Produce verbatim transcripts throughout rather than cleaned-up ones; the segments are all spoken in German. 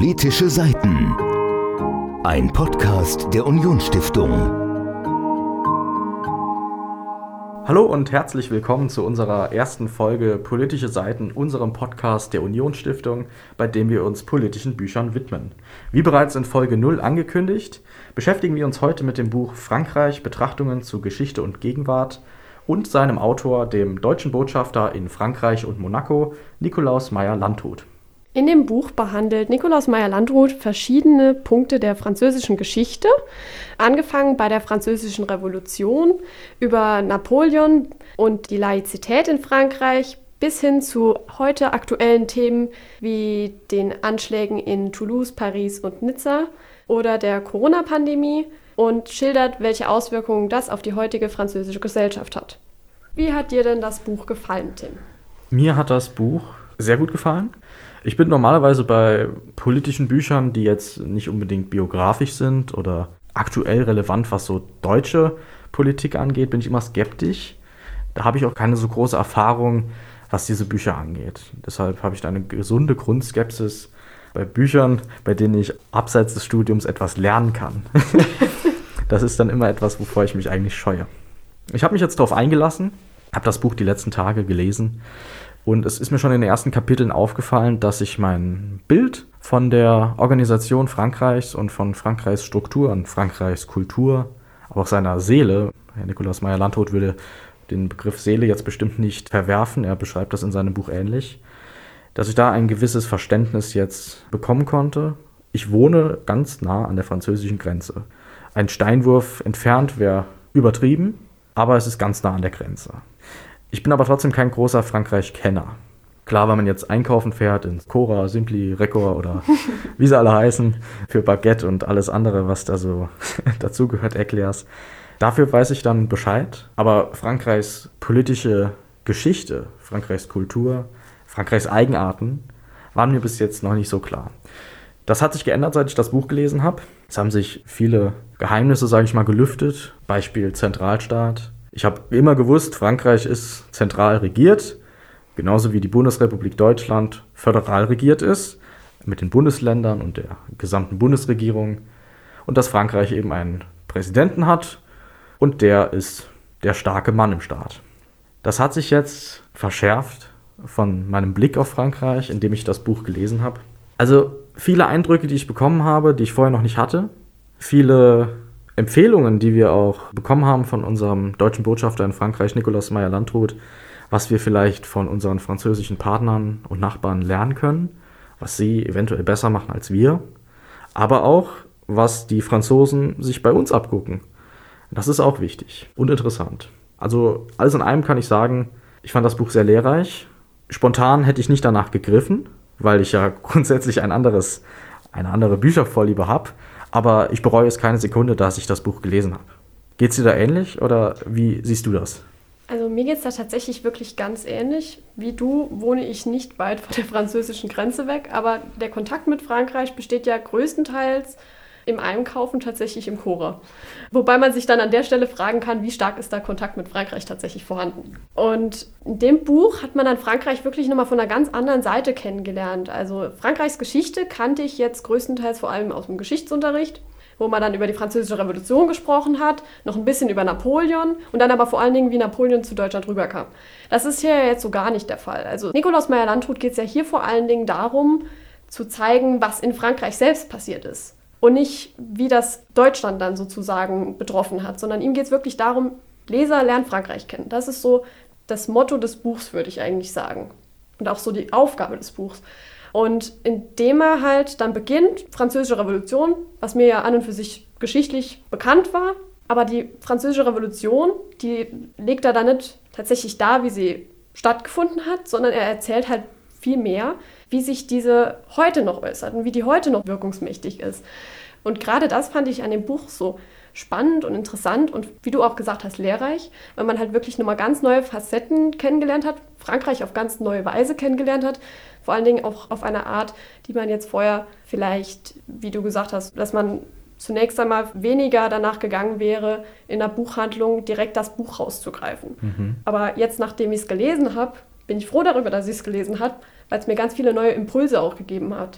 Politische Seiten. Ein Podcast der Union-Stiftung. Hallo und herzlich willkommen zu unserer ersten Folge Politische Seiten, unserem Podcast der Union-Stiftung, bei dem wir uns politischen Büchern widmen. Wie bereits in Folge null angekündigt, beschäftigen wir uns heute mit dem Buch Frankreich, Betrachtungen zu Geschichte und Gegenwart und seinem Autor, dem deutschen Botschafter in Frankreich und Monaco, Nikolaus Meyer-Landrut. In dem Buch behandelt Nikolaus Meyer-Landrut verschiedene Punkte der französischen Geschichte, angefangen bei der Französischen Revolution, über Napoleon und die Laizität in Frankreich, bis hin zu heute aktuellen Themen wie den Anschlägen in Toulouse, Paris und Nizza oder der Corona-Pandemie und schildert, welche Auswirkungen das auf die heutige französische Gesellschaft hat. Wie hat dir denn das Buch gefallen, Tim? Mir hat das Buch sehr gut gefallen. Ich bin normalerweise bei politischen Büchern, die jetzt nicht unbedingt biografisch sind oder aktuell relevant, was so deutsche Politik angeht, bin ich immer skeptisch. Da habe ich auch keine so große Erfahrung, was diese Bücher angeht. Deshalb habe ich da eine gesunde Grundskepsis bei Büchern, bei denen ich abseits des Studiums etwas lernen kann. Das ist dann immer etwas, wovor ich mich eigentlich scheue. Ich habe mich jetzt darauf eingelassen, habe das Buch die letzten Tage gelesen. Und es ist mir schon in den ersten Kapiteln aufgefallen, dass sich mein Bild von der Organisation Frankreichs und von Frankreichs Struktur und Frankreichs Kultur, aber auch seiner Seele, Herr Nikolaus Meyer-Landrut würde den Begriff Seele jetzt bestimmt nicht verwerfen, er beschreibt das in seinem Buch ähnlich, dass ich da ein gewisses Verständnis jetzt bekommen konnte. Ich wohne ganz nah an der französischen Grenze. Ein Steinwurf entfernt wäre übertrieben, aber es ist ganz nah an der Grenze. Ich bin aber trotzdem kein großer Frankreich-Kenner. Klar, wenn man jetzt einkaufen fährt ins Cora, Simply, Recor oder wie sie alle heißen, für Baguette und alles andere, was da so dazugehört, Eclairs. Dafür weiß ich dann Bescheid. Aber Frankreichs politische Geschichte, Frankreichs Kultur, Frankreichs Eigenarten waren mir bis jetzt noch nicht so klar. Das hat sich geändert, seit ich das Buch gelesen habe. Es haben sich viele Geheimnisse, sage ich mal, gelüftet. Beispiel Zentralstaat. Ich habe immer gewusst, Frankreich ist zentral regiert, genauso wie die Bundesrepublik Deutschland föderal regiert ist, mit den Bundesländern und der gesamten Bundesregierung. Und dass Frankreich eben einen Präsidenten hat und der ist der starke Mann im Staat. Das hat sich jetzt verschärft von meinem Blick auf Frankreich, indem ich das Buch gelesen habe. Also viele Eindrücke, die ich bekommen habe, die ich vorher noch nicht hatte, viele Empfehlungen, die wir auch bekommen haben von unserem deutschen Botschafter in Frankreich, Nikolaus Meyer-Landrut, was wir vielleicht von unseren französischen Partnern und Nachbarn lernen können, was sie eventuell besser machen als wir, aber auch, was die Franzosen sich bei uns abgucken. Das ist auch wichtig und interessant. Also alles in allem kann ich sagen, ich fand das Buch sehr lehrreich. Spontan hätte ich nicht danach gegriffen, weil ich ja grundsätzlich ein anderes, eine andere Büchervorliebe habe. Aber ich bereue es keine Sekunde, dass ich das Buch gelesen habe. Geht es dir da ähnlich oder wie siehst du das? Also mir geht es da tatsächlich wirklich ganz ähnlich. Wie du wohne ich nicht weit von der französischen Grenze weg, aber der Kontakt mit Frankreich besteht ja größtenteils im Einkaufen tatsächlich im Cora. Wobei man sich dann an der Stelle fragen kann, wie stark ist da Kontakt mit Frankreich tatsächlich vorhanden. Und in dem Buch hat man dann Frankreich wirklich nochmal von einer ganz anderen Seite kennengelernt. Also Frankreichs Geschichte kannte ich jetzt größtenteils vor allem aus dem Geschichtsunterricht, wo man dann über die Französische Revolution gesprochen hat, noch ein bisschen über Napoleon und dann aber vor allen Dingen, wie Napoleon zu Deutschland rüberkam. Das ist hier jetzt so gar nicht der Fall. Also Nikolaus Meyer-Landrut geht es ja hier vor allen Dingen darum, zu zeigen, was in Frankreich selbst passiert ist. Und nicht, wie das Deutschland dann sozusagen betroffen hat, sondern ihm geht es wirklich darum, Leser lernen Frankreich kennen. Das ist so das Motto des Buchs, würde ich eigentlich sagen. Und auch so die Aufgabe des Buchs. Und indem er halt dann beginnt, Französische Revolution, was mir ja an und für sich geschichtlich bekannt war, aber die Französische Revolution, die legt er dann nicht tatsächlich dar, wie sie stattgefunden hat, sondern er erzählt halt viel mehr, wie sich diese heute noch äußert und wie die heute noch wirkungsmächtig ist. Und gerade das fand ich an dem Buch so spannend und interessant und wie du auch gesagt hast, lehrreich, weil man halt wirklich nochmal ganz neue Facetten kennengelernt hat, Frankreich auf ganz neue Weise kennengelernt hat, vor allen Dingen auch auf eine Art, die man jetzt vorher vielleicht, wie du gesagt hast, dass man zunächst einmal weniger danach gegangen wäre, in der Buchhandlung direkt das Buch rauszugreifen. Mhm. Aber jetzt, nachdem ich es gelesen habe, bin ich froh darüber, dass ich es gelesen habe, weil es mir ganz viele neue Impulse auch gegeben hat.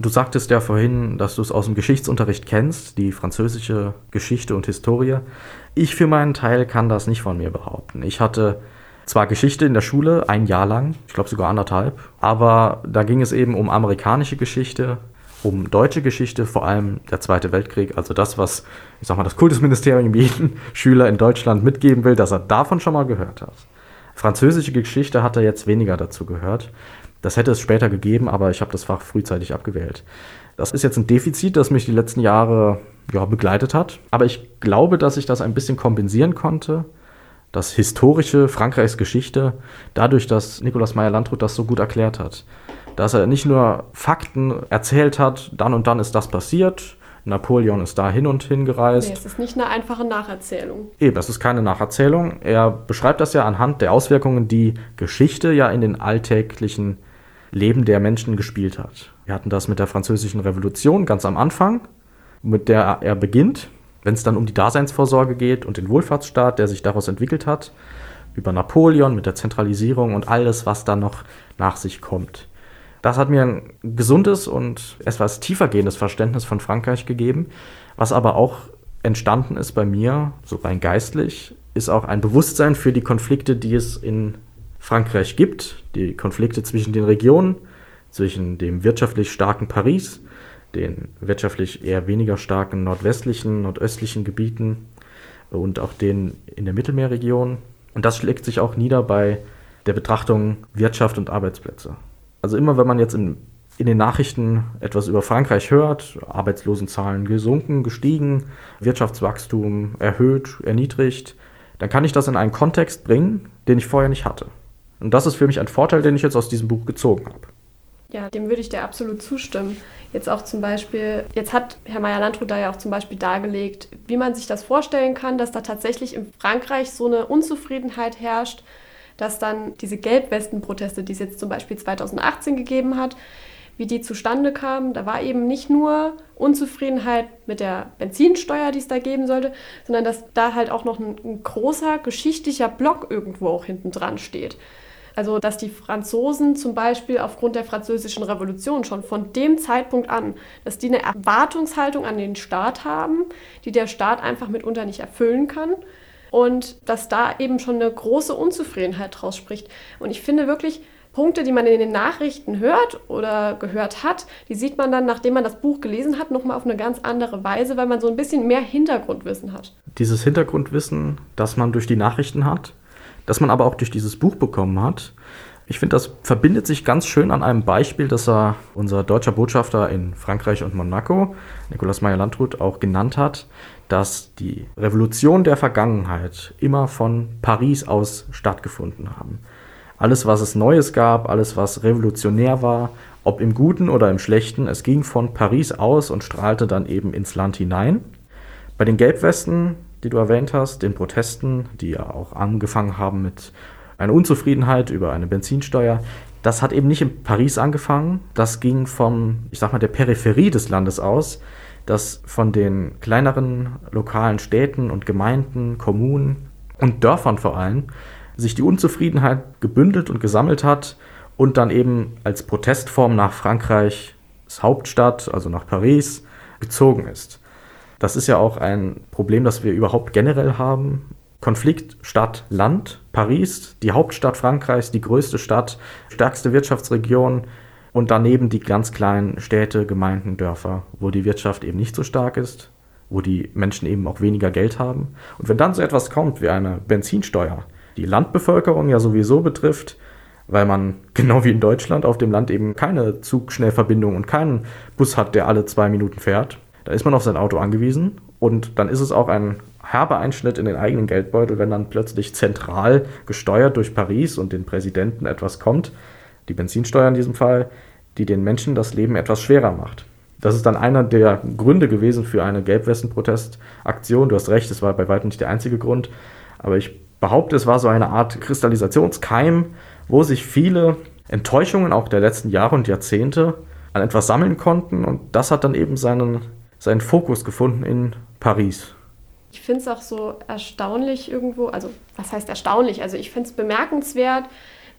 Du sagtest ja vorhin, dass du es aus dem Geschichtsunterricht kennst, die französische Geschichte und Historie. Ich für meinen Teil kann das nicht von mir behaupten. Ich hatte zwar Geschichte in der Schule, ein Jahr lang, ich glaube sogar anderthalb, aber da ging es eben um amerikanische Geschichte, um deutsche Geschichte, vor allem der Zweite Weltkrieg, also das, was, ich sag mal, das Kultusministerium jedem Schüler in Deutschland mitgeben will, dass er davon schon mal gehört hat. Französische Geschichte hat er jetzt weniger dazu gehört. Das hätte es später gegeben, aber ich habe das Fach frühzeitig abgewählt. Das ist jetzt ein Defizit, das mich die letzten Jahre ja, begleitet hat. Aber ich glaube, dass ich das ein bisschen kompensieren konnte, das historische Frankreichs Geschichte, dadurch, dass Nikolaus Meyer-Landrut das so gut erklärt hat. Dass er nicht nur Fakten erzählt hat, dann und dann ist das passiert, Napoleon ist da hin und hin gereist. Nee, es ist nicht eine einfache Nacherzählung. Eben, es ist keine Nacherzählung. Er beschreibt das ja anhand der Auswirkungen, die Geschichte ja in den alltäglichen Leben der Menschen gespielt hat. Wir hatten das mit der Französischen Revolution ganz am Anfang, mit der er beginnt, wenn es dann um die Daseinsvorsorge geht und den Wohlfahrtsstaat, der sich daraus entwickelt hat, über Napoleon mit der Zentralisierung und alles, was dann noch nach sich kommt. Das hat mir ein gesundes und etwas tiefergehendes Verständnis von Frankreich gegeben. Was aber auch entstanden ist bei mir, so rein geistlich, ist auch ein Bewusstsein für die Konflikte, die es in Frankreich gibt. Die Konflikte zwischen den Regionen, zwischen dem wirtschaftlich starken Paris, den wirtschaftlich eher weniger starken nordwestlichen, nordöstlichen Gebieten und auch den in der Mittelmeerregion. Und das schlägt sich auch nieder bei der Betrachtung Wirtschaft und Arbeitsplätze. Also immer, wenn man jetzt in, in den Nachrichten etwas über Frankreich hört, Arbeitslosenzahlen gesunken, gestiegen, Wirtschaftswachstum erhöht, erniedrigt, dann kann ich das in einen Kontext bringen, den ich vorher nicht hatte. Und das ist für mich ein Vorteil, den ich jetzt aus diesem Buch gezogen habe. Ja, dem würde ich dir absolut zustimmen. Jetzt auch zum Beispiel, jetzt hat Herr Meyer-Landrut da ja auch zum Beispiel dargelegt, wie man sich das vorstellen kann, dass da tatsächlich in Frankreich so eine Unzufriedenheit herrscht, dass dann diese Gelbwesten-Proteste, die es jetzt zum Beispiel zweitausendachtzehn gegeben hat, wie die zustande kamen. Da war eben nicht nur Unzufriedenheit mit der Benzinsteuer, die es da geben sollte, sondern dass da halt auch noch ein, ein großer geschichtlicher Block irgendwo auch hinten dran steht. Also, dass die Franzosen zum Beispiel aufgrund der Französischen Revolution schon von dem Zeitpunkt an, dass die eine Erwartungshaltung an den Staat haben, die der Staat einfach mitunter nicht erfüllen kann und dass da eben schon eine große Unzufriedenheit draus spricht. Und ich finde wirklich, Punkte, die man in den Nachrichten hört oder gehört hat, die sieht man dann, nachdem man das Buch gelesen hat, nochmal auf eine ganz andere Weise, weil man so ein bisschen mehr Hintergrundwissen hat. Dieses Hintergrundwissen, das man durch die Nachrichten hat, das man aber auch durch dieses Buch bekommen hat. Ich finde, das verbindet sich ganz schön an einem Beispiel, das er, unser deutscher Botschafter in Frankreich und Monaco, Nikolaus Meyer-Landrut, auch genannt hat, dass die Revolution der Vergangenheit immer von Paris aus stattgefunden haben. Alles, was es Neues gab, alles, was revolutionär war, ob im Guten oder im Schlechten, es ging von Paris aus und strahlte dann eben ins Land hinein. Bei den Gelbwesten, die du erwähnt hast, den Protesten, die ja auch angefangen haben mit einer Unzufriedenheit über eine Benzinsteuer, das hat eben nicht in Paris angefangen. Das ging von, ich sag mal, der Peripherie des Landes aus, dass von den kleineren lokalen Städten und Gemeinden, Kommunen und Dörfern vor allem sich die Unzufriedenheit gebündelt und gesammelt hat und dann eben als Protestform nach Frankreichs Hauptstadt, also nach Paris, gezogen ist. Das ist ja auch ein Problem, das wir überhaupt generell haben. Konflikt Stadt-Land, Paris, die Hauptstadt Frankreichs, die größte Stadt, stärkste Wirtschaftsregion und daneben die ganz kleinen Städte, Gemeinden, Dörfer, wo die Wirtschaft eben nicht so stark ist, wo die Menschen eben auch weniger Geld haben. Und wenn dann so etwas kommt wie eine Benzinsteuer, die Landbevölkerung ja sowieso betrifft, weil man genau wie in Deutschland auf dem Land eben keine Zugschnellverbindung und keinen Bus hat, der alle zwei Minuten fährt, da ist man auf sein Auto angewiesen und dann ist es auch ein herber Einschnitt in den eigenen Geldbeutel, wenn dann plötzlich zentral gesteuert durch Paris und den Präsidenten etwas kommt, die Benzinsteuer in diesem Fall, die den Menschen das Leben etwas schwerer macht. Das ist dann einer der Gründe gewesen für eine Gelbwesten-Protestaktion. Du hast recht, es war bei weitem nicht der einzige Grund, aber ich behaupte, es war so eine Art Kristallisationskeim, wo sich viele Enttäuschungen auch der letzten Jahre und Jahrzehnte an etwas sammeln konnten und das hat dann eben seinen, seinen Fokus gefunden in Paris. Ich finde es auch so erstaunlich irgendwo, also was heißt erstaunlich? Also ich finde es bemerkenswert,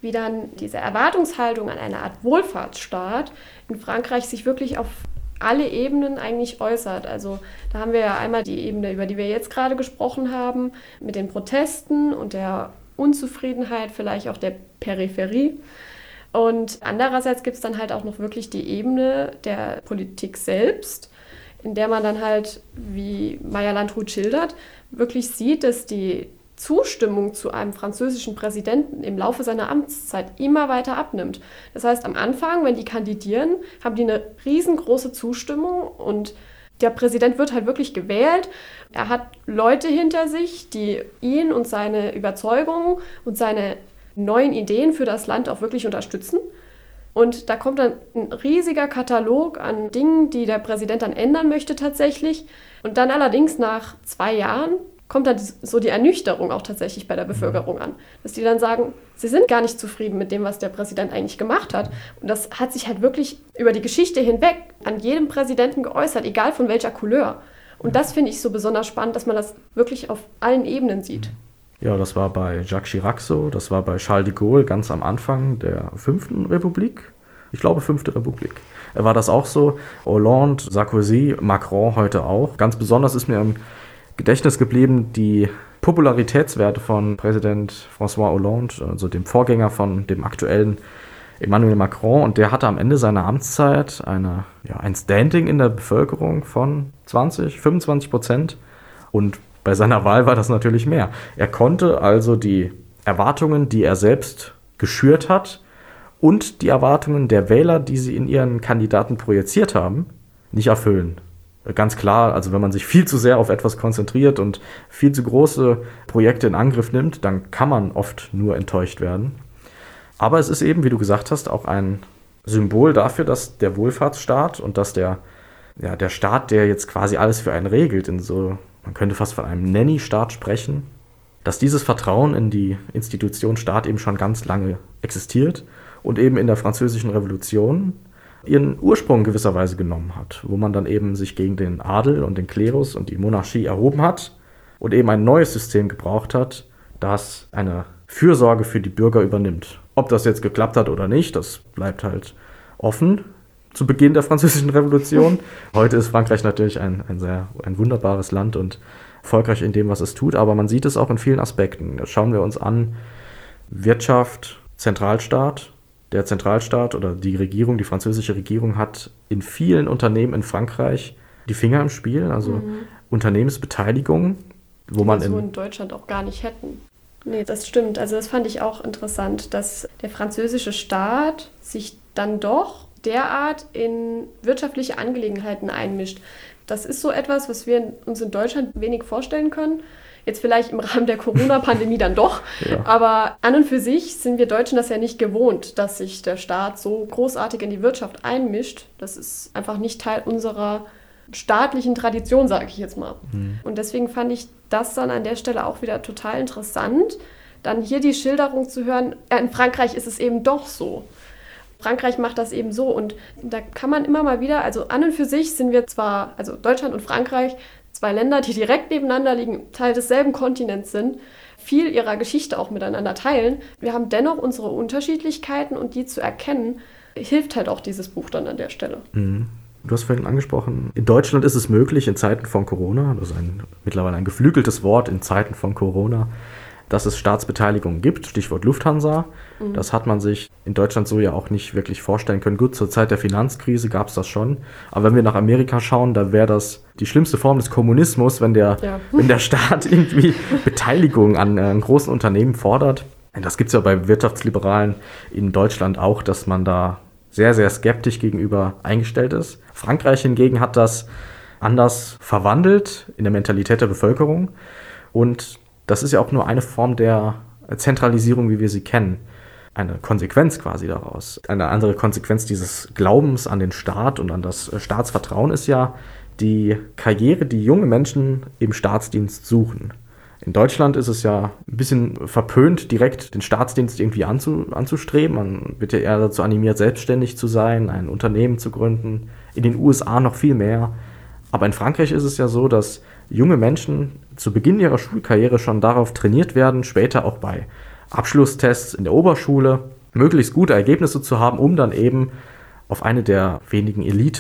wie dann diese Erwartungshaltung an eine Art Wohlfahrtsstaat in Frankreich sich wirklich auf alle Ebenen eigentlich äußert. Also da haben wir ja einmal die Ebene, über die wir jetzt gerade gesprochen haben, mit den Protesten und der Unzufriedenheit, vielleicht auch der Peripherie. Und andererseits gibt es dann halt auch noch wirklich die Ebene der Politik selbst, in der man dann halt, wie Meyer-Landrut schildert, wirklich sieht, dass die Zustimmung zu einem französischen Präsidenten im Laufe seiner Amtszeit immer weiter abnimmt. Das heißt, am Anfang, wenn die kandidieren, haben die eine riesengroße Zustimmung und der Präsident wird halt wirklich gewählt. Er hat Leute hinter sich, die ihn und seine Überzeugungen und seine neuen Ideen für das Land auch wirklich unterstützen. Und da kommt dann ein riesiger Katalog an Dingen, die der Präsident dann ändern möchte tatsächlich. Und dann allerdings nach zwei Jahren kommt dann so die Ernüchterung auch tatsächlich bei der Bevölkerung an. Dass die dann sagen, sie sind gar nicht zufrieden mit dem, was der Präsident eigentlich gemacht hat. Und das hat sich halt wirklich über die Geschichte hinweg an jedem Präsidenten geäußert, egal von welcher Couleur. Und das finde ich so besonders spannend, dass man das wirklich auf allen Ebenen sieht. Ja, das war bei Jacques Chirac so, das war bei Charles de Gaulle ganz am Anfang der fünften Republik. Ich glaube, fünfte Republik. War das auch so. Hollande, Sarkozy, Macron heute auch. Ganz besonders ist mir im Gedächtnis geblieben die Popularitätswerte von Präsident François Hollande, also dem Vorgänger von dem aktuellen Emmanuel Macron. Und der hatte am Ende seiner Amtszeit eine, ja, ein Standing in der Bevölkerung von zwanzig, fünfundzwanzig Prozent. Und bei seiner Wahl war das natürlich mehr. Er konnte also die Erwartungen, die er selbst geschürt hat, und die Erwartungen der Wähler, die sie in ihren Kandidaten projiziert haben, nicht erfüllen. Ganz klar, also wenn man sich viel zu sehr auf etwas konzentriert und viel zu große Projekte in Angriff nimmt, dann kann man oft nur enttäuscht werden. Aber es ist eben, wie du gesagt hast, auch ein Symbol dafür, dass der Wohlfahrtsstaat und dass der, ja, der Staat, der jetzt quasi alles für einen regelt, in so, man könnte fast von einem Nanny-Staat sprechen, dass dieses Vertrauen in die Institution Staat eben schon ganz lange existiert und eben in der Französischen Revolution ihren Ursprung gewisserweise genommen hat, wo man dann eben sich gegen den Adel und den Klerus und die Monarchie erhoben hat und eben ein neues System gebraucht hat, das eine Fürsorge für die Bürger übernimmt. Ob das jetzt geklappt hat oder nicht, das bleibt halt offen zu Beginn der Französischen Revolution. Heute ist Frankreich natürlich ein, ein sehr ein wunderbares Land und erfolgreich in dem, was es tut, aber man sieht es auch in vielen Aspekten. Schauen wir uns an, Wirtschaft, Zentralstaat. Der Zentralstaat oder die Regierung, die französische Regierung hat in vielen Unternehmen in Frankreich die Finger im Spiel, also mhm. Unternehmensbeteiligung, wo man so in, in Deutschland auch gar nicht hätten. Nee, das stimmt. Also das fand ich auch interessant, dass der französische Staat sich dann doch derart in wirtschaftliche Angelegenheiten einmischt. Das ist so etwas, was wir uns in Deutschland wenig vorstellen können. Jetzt vielleicht im Rahmen der Corona-Pandemie dann doch. Ja. Aber an und für sich sind wir Deutschen das ja nicht gewohnt, dass sich der Staat so großartig in die Wirtschaft einmischt. Das ist einfach nicht Teil unserer staatlichen Tradition, sage ich jetzt mal. Mhm. Und deswegen fand ich das dann an der Stelle auch wieder total interessant, dann hier die Schilderung zu hören, ja, in Frankreich ist es eben doch so. Frankreich macht das eben so und da kann man immer mal wieder, also an und für sich sind wir zwar, also Deutschland und Frankreich, zwei Länder, die direkt nebeneinander liegen, Teil desselben Kontinents sind, viel ihrer Geschichte auch miteinander teilen. Wir haben dennoch unsere Unterschiedlichkeiten und die zu erkennen, hilft halt auch dieses Buch dann an der Stelle. Mhm. Du hast vorhin angesprochen, in Deutschland ist es möglich, in Zeiten von Corona, das ist ein, mittlerweile ein geflügeltes Wort, in Zeiten von Corona, dass es Staatsbeteiligung gibt, Stichwort Lufthansa. Mhm. Das hat man sich in Deutschland so ja auch nicht wirklich vorstellen können. Gut, zur Zeit der Finanzkrise gab es das schon. Aber wenn wir nach Amerika schauen, da wäre das die schlimmste Form des Kommunismus, wenn der, ja. wenn der Staat irgendwie Beteiligung an, an großen Unternehmen fordert. Das gibt es ja bei Wirtschaftsliberalen in Deutschland auch, dass man da sehr, sehr skeptisch gegenüber eingestellt ist. Frankreich hingegen hat das anders verwandelt in der Mentalität der Bevölkerung. Und das ist ja auch nur eine Form der Zentralisierung, wie wir sie kennen. Eine Konsequenz quasi daraus. Eine andere Konsequenz dieses Glaubens an den Staat und an das Staatsvertrauen ist ja die Karriere, die junge Menschen im Staatsdienst suchen. In Deutschland ist es ja ein bisschen verpönt, direkt den Staatsdienst irgendwie anzu, anzustreben. Man wird ja eher dazu animiert, selbstständig zu sein, ein Unternehmen zu gründen. In den U S A noch viel mehr. Aber in Frankreich ist es ja so, dass junge Menschen zu Beginn ihrer Schulkarriere schon darauf trainiert werden, später auch bei Abschlusstests in der Oberschule, möglichst gute Ergebnisse zu haben, um dann eben auf eine der wenigen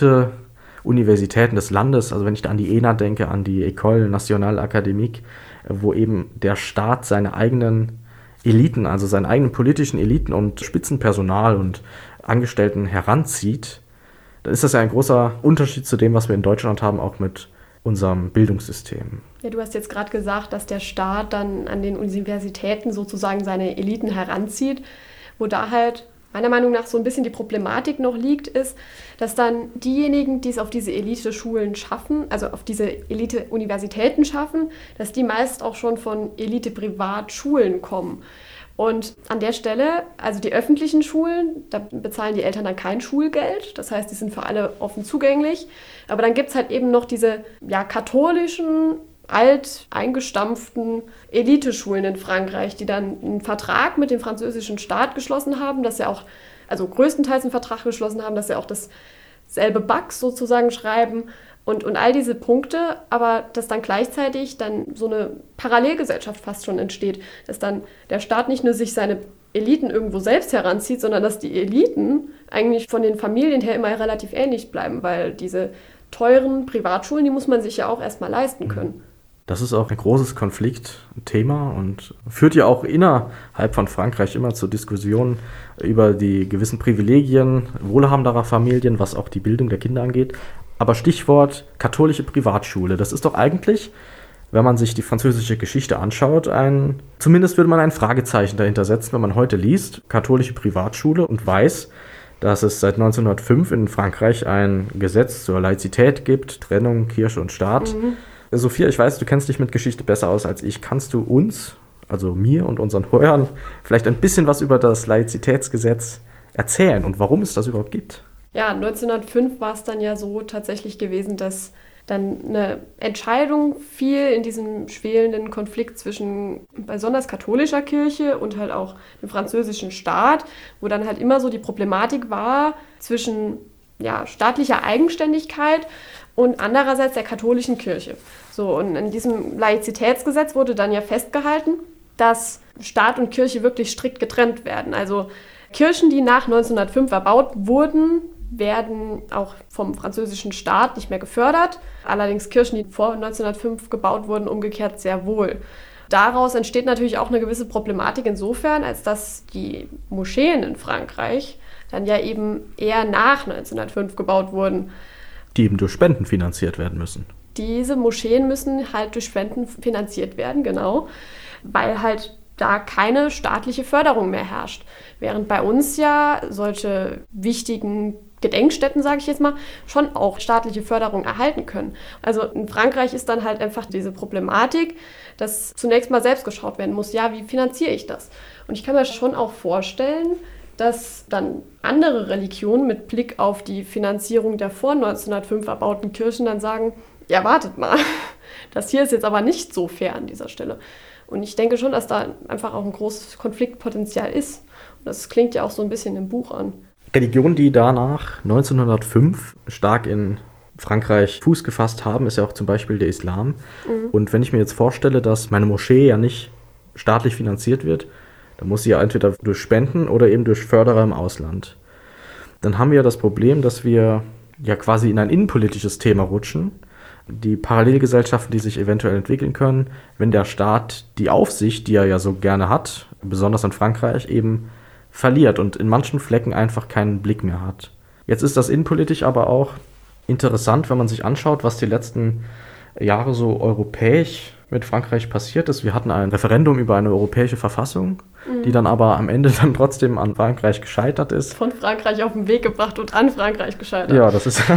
Elite-Universitäten des Landes, also wenn ich da an die E N A denke, an die École Nationale Académique, wo eben der Staat seine eigenen Eliten, also seine eigenen politischen Eliten und Spitzenpersonal und Angestellten heranzieht, dann ist das ja ein großer Unterschied zu dem, was wir in Deutschland haben, auch mit unserem Bildungssystem. Ja, du hast jetzt gerade gesagt, dass der Staat dann an den Universitäten sozusagen seine Eliten heranzieht, wo da halt meiner Meinung nach so ein bisschen die Problematik noch liegt, ist, dass dann diejenigen, die es auf diese Elite-Schulen schaffen, also auf diese Elite-Universitäten schaffen, dass die meist auch schon von Elite-Privatschulen kommen. Und an der Stelle, also die öffentlichen Schulen, da bezahlen die Eltern dann kein Schulgeld. Das heißt, die sind für alle offen zugänglich. Aber dann gibt es halt eben noch diese ja, katholischen, alt eingestampften Eliteschulen in Frankreich, die dann einen Vertrag mit dem französischen Staat geschlossen haben, dass sie auch, also größtenteils einen Vertrag geschlossen haben, dass sie auch dasselbe B A C sozusagen schreiben. Und, und all diese Punkte, aber dass dann gleichzeitig dann so eine Parallelgesellschaft fast schon entsteht, dass dann der Staat nicht nur sich seine Eliten irgendwo selbst heranzieht, sondern dass die Eliten eigentlich von den Familien her immer relativ ähnlich bleiben, weil diese teuren Privatschulen, die muss man sich ja auch erstmal leisten können. Das ist auch ein großes Konfliktthema und führt ja auch innerhalb von Frankreich immer zu Diskussionen über die gewissen Privilegien wohlhabenderer Familien, was auch die Bildung der Kinder angeht. Aber Stichwort katholische Privatschule, das ist doch eigentlich, wenn man sich die französische Geschichte anschaut, ein, zumindest würde man ein Fragezeichen dahinter setzen, wenn man heute liest, katholische Privatschule und weiß, dass es seit neunzehnhundertfünf in Frankreich ein Gesetz zur Laizität gibt, Trennung Kirche und Staat. Mhm. Sophia, ich weiß, du kennst dich mit Geschichte besser aus als ich. Kannst du uns, also mir und unseren Hörern, vielleicht ein bisschen was über das Laizitätsgesetz erzählen und warum es das überhaupt gibt? Ja, neunzehnhundertfünf war es dann ja so tatsächlich gewesen, dass dann eine Entscheidung fiel in diesem schwelenden Konflikt zwischen besonders katholischer Kirche und halt auch dem französischen Staat, wo dann halt immer so die Problematik war zwischen ja, staatlicher Eigenständigkeit und andererseits der katholischen Kirche. So, und in diesem Laizitätsgesetz wurde dann ja festgehalten, dass Staat und Kirche wirklich strikt getrennt werden. Also Kirchen, die nach neunzehnhundertfünf erbaut wurden, werden auch vom französischen Staat nicht mehr gefördert. Allerdings Kirchen, die vor neunzehnhundertfünf gebaut wurden, umgekehrt sehr wohl. Daraus entsteht natürlich auch eine gewisse Problematik insofern, als dass die Moscheen in Frankreich dann ja eben eher nach neunzehnhundertfünf gebaut wurden. Die eben durch Spenden finanziert werden müssen. Diese Moscheen müssen halt durch Spenden finanziert werden, genau, weil halt da keine staatliche Förderung mehr herrscht. Während bei uns ja solche wichtigen Gedenkstätten, sage ich jetzt mal, schon auch staatliche Förderung erhalten können. Also in Frankreich ist dann halt einfach diese Problematik, dass zunächst mal selbst geschaut werden muss, ja, wie finanziere ich das? Und ich kann mir schon auch vorstellen, dass dann andere Religionen mit Blick auf die Finanzierung der vor neunzehnhundertfünf erbauten Kirchen dann sagen, ja, wartet mal, das hier ist jetzt aber nicht so fair an dieser Stelle. Und ich denke schon, dass da einfach auch ein großes Konfliktpotenzial ist. Und das klingt ja auch so ein bisschen im Buch an. Religionen, die danach neunzehnhundertfünf stark in Frankreich Fuß gefasst haben, ist ja auch zum Beispiel der Islam. Mhm. Und wenn ich mir jetzt vorstelle, dass meine Moschee ja nicht staatlich finanziert wird, dann muss sie ja entweder durch Spenden oder eben durch Förderer im Ausland. Dann haben wir ja das Problem, dass wir ja quasi in ein innenpolitisches Thema rutschen. Die Parallelgesellschaften, die sich eventuell entwickeln können, wenn der Staat die Aufsicht, die er ja so gerne hat, besonders in Frankreich, eben verliert und in manchen Flecken einfach keinen Blick mehr hat. Jetzt ist das innenpolitisch aber auch interessant, wenn man sich anschaut, was die letzten Jahre so europäisch mit Frankreich passiert ist. Wir hatten ein Referendum über eine europäische Verfassung, mhm. die dann aber am Ende dann trotzdem an Frankreich gescheitert ist. Von Frankreich auf den Weg gebracht und an Frankreich gescheitert. Ja, das ist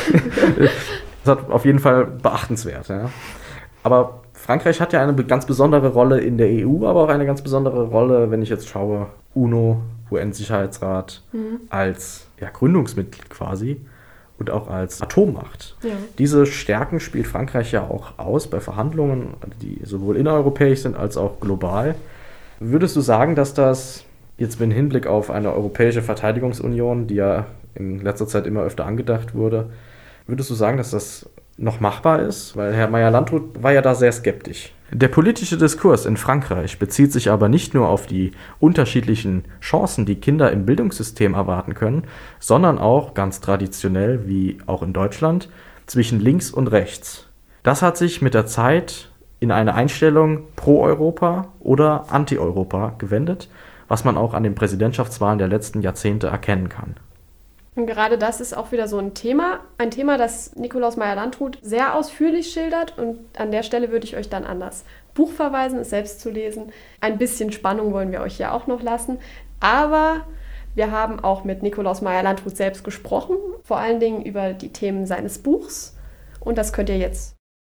das hat auf jeden Fall beachtenswert. Ja. Aber Frankreich hat ja eine ganz besondere Rolle in der E U, aber auch eine ganz besondere Rolle, wenn ich jetzt schaue, UNO, U N-Sicherheitsrat, mhm. als ja, Gründungsmitglied quasi und auch als Atommacht. Ja. Diese Stärken spielt Frankreich ja auch aus bei Verhandlungen, die sowohl innereuropäisch sind als auch global. Würdest du sagen, dass das jetzt mit Hinblick auf eine europäische Verteidigungsunion, die ja in letzter Zeit immer öfter angedacht wurde, würdest du sagen, dass das noch machbar ist, weil Herr Meyer-Landrut war ja da sehr skeptisch. Der politische Diskurs in Frankreich bezieht sich aber nicht nur auf die unterschiedlichen Chancen, die Kinder im Bildungssystem erwarten können, sondern auch, ganz traditionell wie auch in Deutschland, zwischen links und rechts. Das hat sich mit der Zeit in eine Einstellung pro Europa oder Anti-Europa gewendet, was man auch an den Präsidentschaftswahlen der letzten Jahrzehnte erkennen kann. Und gerade das ist auch wieder so ein Thema, ein Thema, das Nikolaus Meyer-Landrut sehr ausführlich schildert, und an der Stelle würde ich euch dann an das Buch verweisen, es selbst zu lesen. Ein bisschen Spannung wollen wir euch ja auch noch lassen, aber wir haben auch mit Nikolaus Meyer-Landrut selbst gesprochen, vor allen Dingen über die Themen seines Buchs, und das könnt ihr jetzt.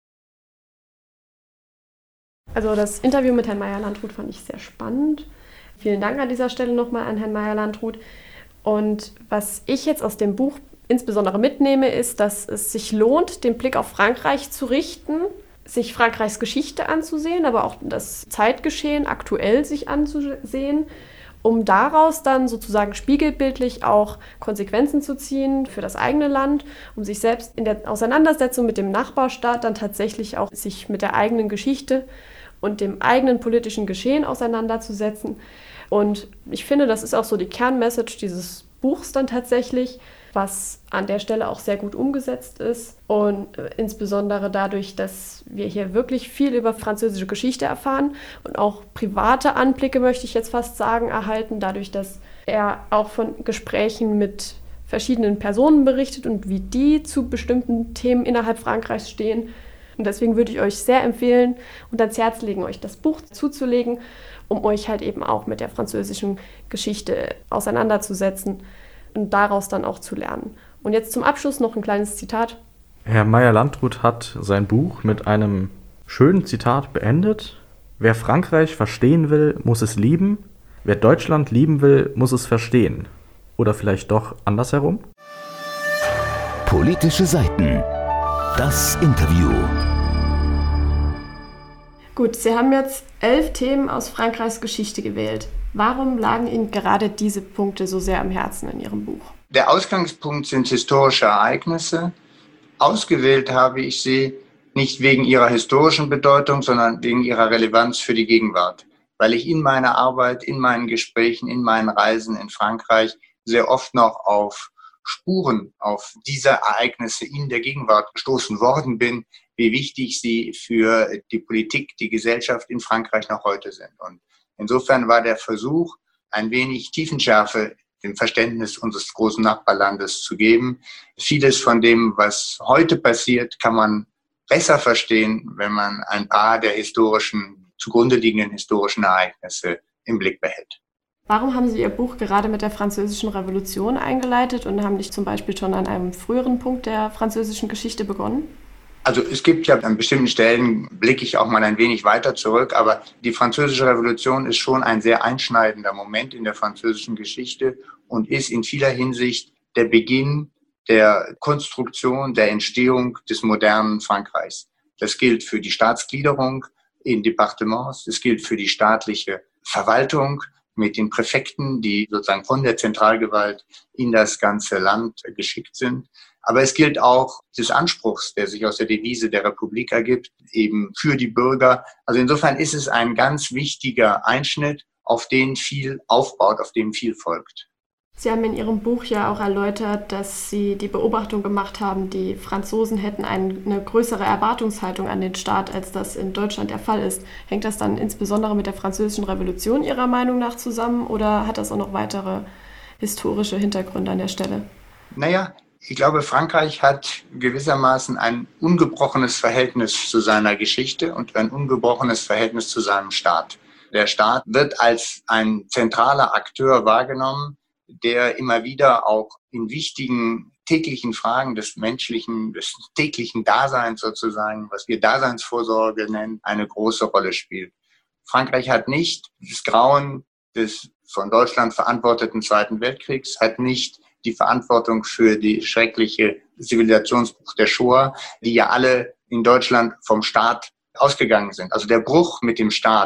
Also das Interview mit Herrn Meyer-Landrut fand ich sehr spannend. Vielen Dank an dieser Stelle nochmal an Herrn Meyer-Landrut. Und was ich jetzt aus dem Buch insbesondere mitnehme, ist, dass es sich lohnt, den Blick auf Frankreich zu richten, sich Frankreichs Geschichte anzusehen, aber auch das Zeitgeschehen aktuell sich anzusehen, um daraus dann sozusagen spiegelbildlich auch Konsequenzen zu ziehen für das eigene Land, um sich selbst in der Auseinandersetzung mit dem Nachbarstaat dann tatsächlich auch sich mit der eigenen Geschichte und dem eigenen politischen Geschehen auseinanderzusetzen. Und ich finde, das ist auch so die Kernmessage dieses Buchs dann tatsächlich, was an der Stelle auch sehr gut umgesetzt ist. Und äh, insbesondere dadurch, dass wir hier wirklich viel über französische Geschichte erfahren und auch private Anblicke, möchte ich jetzt fast sagen, erhalten, dadurch, dass er auch von Gesprächen mit verschiedenen Personen berichtet und wie die zu bestimmten Themen innerhalb Frankreichs stehen. Und deswegen würde ich euch sehr empfehlen und ans Herz legen, euch das Buch zuzulegen, um euch halt eben auch mit der französischen Geschichte auseinanderzusetzen und daraus dann auch zu lernen. Und jetzt zum Abschluss noch ein kleines Zitat. Herr Meyer-Landrut hat sein Buch mit einem schönen Zitat beendet. Wer Frankreich verstehen will, muss es lieben. Wer Deutschland lieben will, muss es verstehen. Oder vielleicht doch andersherum? Politische Seiten. Das Interview. Gut, Sie haben jetzt elf Themen aus Frankreichs Geschichte gewählt. Warum lagen Ihnen gerade diese Punkte so sehr am Herzen in Ihrem Buch? Der Ausgangspunkt sind historische Ereignisse. Ausgewählt habe ich sie nicht wegen ihrer historischen Bedeutung, sondern wegen ihrer Relevanz für die Gegenwart. Weil ich in meiner Arbeit, in meinen Gesprächen, in meinen Reisen in Frankreich sehr oft noch auf Spuren, auf diese Ereignisse in der Gegenwart gestoßen worden bin, wie wichtig sie für die Politik, die Gesellschaft in Frankreich noch heute sind. Und insofern war der Versuch, ein wenig Tiefenschärfe im Verständnis unseres großen Nachbarlandes zu geben. Vieles von dem, was heute passiert, kann man besser verstehen, wenn man ein paar der historischen, zugrunde liegenden historischen Ereignisse im Blick behält. Warum haben Sie Ihr Buch gerade mit der Französischen Revolution eingeleitet und haben nicht zum Beispiel schon an einem früheren Punkt der französischen Geschichte begonnen? Also es gibt ja an bestimmten Stellen, blicke ich auch mal ein wenig weiter zurück, aber die Französische Revolution ist schon ein sehr einschneidender Moment in der französischen Geschichte und ist in vieler Hinsicht der Beginn der Konstruktion, der Entstehung des modernen Frankreichs. Das gilt für die Staatsgliederung in Departements, es gilt für die staatliche Verwaltung mit den Präfekten, die sozusagen von der Zentralgewalt in das ganze Land geschickt sind. Aber es gilt auch des Anspruchs, der sich aus der Devise der Republik ergibt, eben für die Bürger. Also insofern ist es ein ganz wichtiger Einschnitt, auf den viel aufbaut, auf dem viel folgt. Sie haben in Ihrem Buch ja auch erläutert, dass Sie die Beobachtung gemacht haben, die Franzosen hätten eine größere Erwartungshaltung an den Staat, als das in Deutschland der Fall ist. Hängt das dann insbesondere mit der Französischen Revolution Ihrer Meinung nach zusammen oder hat das auch noch weitere historische Hintergründe an der Stelle? Naja, ich glaube, Frankreich hat gewissermaßen ein ungebrochenes Verhältnis zu seiner Geschichte und ein ungebrochenes Verhältnis zu seinem Staat. Der Staat wird als ein zentraler Akteur wahrgenommen, der immer wieder auch in wichtigen täglichen Fragen des menschlichen, des täglichen Daseins sozusagen, was wir Daseinsvorsorge nennen, eine große Rolle spielt. Frankreich hat nicht das Grauen des von Deutschland verantworteten Zweiten Weltkriegs, hat nicht die Verantwortung für die schreckliche Zivilisationsbruch der Shoah, die ja alle in Deutschland vom Staat ausgegangen sind. Also der Bruch mit dem Staat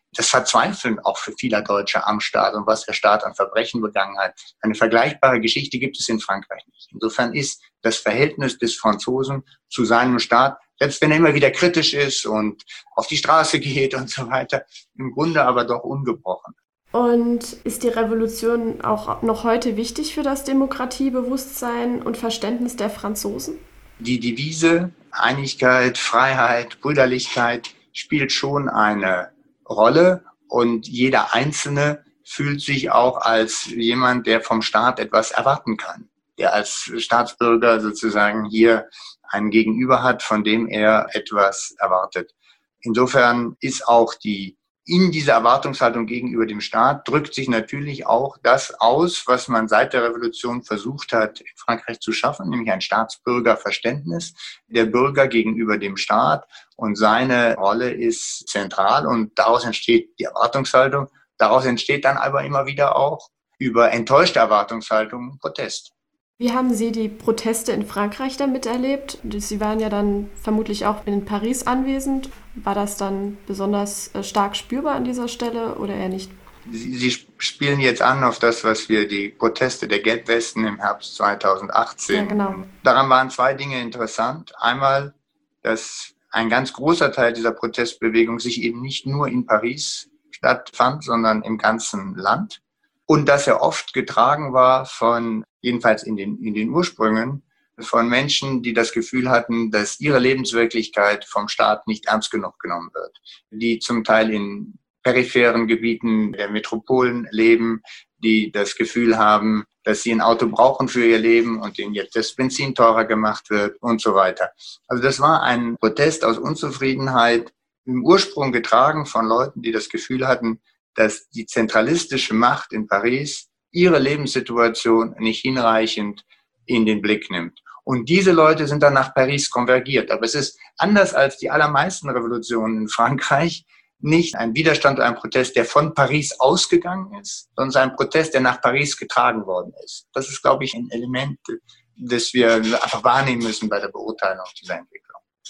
das Verzweifeln auch für vieler Deutscher am Staat und was der Staat an Verbrechen begangen hat. Eine vergleichbare Geschichte gibt es in Frankreich nicht. Insofern ist das Verhältnis des Franzosen zu seinem Staat, selbst wenn er immer wieder kritisch ist und auf die Straße geht und so weiter, im Grunde aber doch ungebrochen. Und ist die Revolution auch noch heute wichtig für das Demokratiebewusstsein und Verständnis der Franzosen? Die Devise Einigkeit, Freiheit, Brüderlichkeit spielt schon eine Rolle und jeder Einzelne fühlt sich auch als jemand, der vom Staat etwas erwarten kann, der als Staatsbürger sozusagen hier einen Gegenüber hat, von dem er etwas erwartet. Insofern ist auch die in dieser Erwartungshaltung gegenüber dem Staat drückt sich natürlich auch das aus, was man seit der Revolution versucht hat, in Frankreich zu schaffen, nämlich ein Staatsbürgerverständnis. Der Bürger gegenüber dem Staat und seine Rolle ist zentral und daraus entsteht die Erwartungshaltung. Daraus entsteht dann aber immer wieder auch über enttäuschte Erwartungshaltung Protest. Wie haben Sie die Proteste in Frankreich dann miterlebt? Sie waren ja dann vermutlich auch in Paris anwesend. War das dann besonders stark spürbar an dieser Stelle oder eher nicht? Sie, Sie spielen jetzt an auf das, was wir die Proteste der Gelbwesten im Herbst zweitausendachtzehn. Ja, genau. Daran waren zwei Dinge interessant. Einmal, dass ein ganz großer Teil dieser Protestbewegung sich eben nicht nur in Paris stattfand, sondern im ganzen Land. Und dass er oft getragen war von, jedenfalls in den, in den Ursprüngen, von Menschen, die das Gefühl hatten, dass ihre Lebenswirklichkeit vom Staat nicht ernst genug genommen wird. Die zum Teil in peripheren Gebieten der Metropolen leben, die das Gefühl haben, dass sie ein Auto brauchen für ihr Leben und denen jetzt das Benzin teurer gemacht wird und so weiter. Also das war ein Protest aus Unzufriedenheit, im Ursprung getragen von Leuten, die das Gefühl hatten, dass die zentralistische Macht in Paris ihre Lebenssituation nicht hinreichend in den Blick nimmt. Und diese Leute sind dann nach Paris konvergiert. Aber es ist anders als die allermeisten Revolutionen in Frankreich nicht ein Widerstand oder ein Protest, der von Paris ausgegangen ist, sondern ein Protest, der nach Paris getragen worden ist. Das ist, glaube ich, ein Element, das wir einfach wahrnehmen müssen bei der Beurteilung dieser Entwicklung.